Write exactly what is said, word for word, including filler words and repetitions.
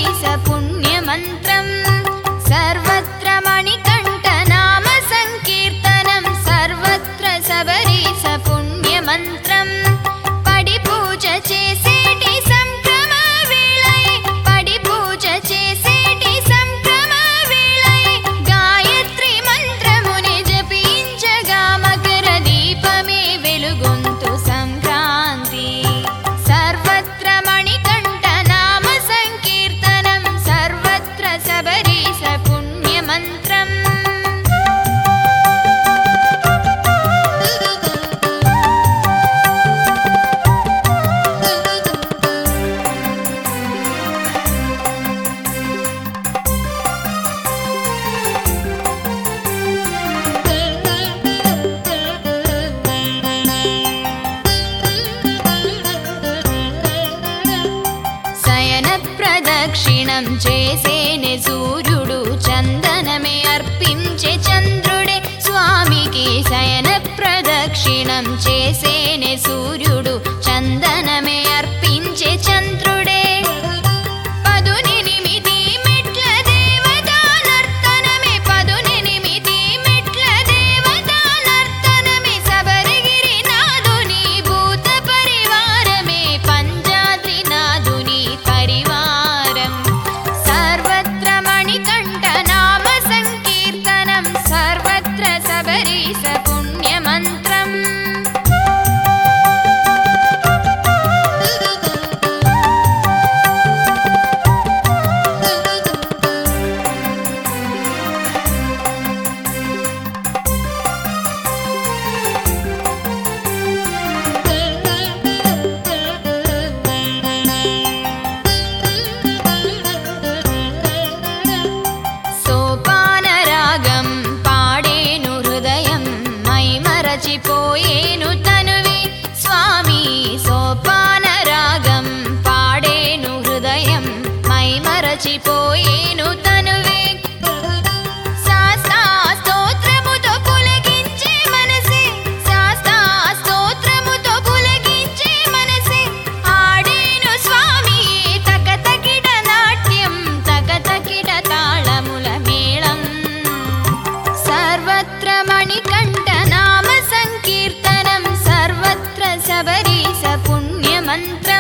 सबरीस पुण्यमन्त्रम् सर्वत्र मणिकण्ठनाम संकीर्तनं सर्वत्र सबरीस पुण्यमन्त्रम् पडि पूज चेसेटि संक्रम वेळये पडि पूज चेसेटि संक्रम वेळये गायत्री मंत्रमुनि जपिंचगा मकर दीपमे वेलुगొంతు संक्रांति सर्वत्र मणिकण्ठनाम संकीर्तनं सर्वत्र सबरीस पुण्यमन्त्रम् ప్రదక్షిణం చేసేనే సూర్యుడు చందనమే అర్పించే చంద్రుడే స్వామికి శయన ప్రదక్షిణం చేసేనే సూర్యుడు చందనమే అర్పించే చంద్రుడే పదునెనిమిది మెట్ల దేవతా నర్తనమే పదునెనిమిది మెట్ల దేవతా నర్తనమే శబరిగిరి నాదుని భూత పరివారమే పంజాద్రి నాదుని పరివారం सर्वत्र मणिकण्ठनाम संकीर्तनं सर्वत्र सबरीस पुण्यमन्त्रम् सोपानरागं पाडेनु हृदयं मैमरचिपोयेनु तनुवे स्वामी सोपानरागं पाडेनु हृदयं मैमरचिपोयेनु तनुवे शास्ता स्तोत्रमुतो पुलगिंचे मनसे शास्ता स्तोत्रमुतो पुलगिंचे मनसे आडेनु स्वामी तकतकिट नाट्यं तकतकिट ताळमुल मेळम् सर्वत्र मणिकण्ठनाम संकीर्तनं सर्वत्र सबरीस पुण्यमन्त्रम्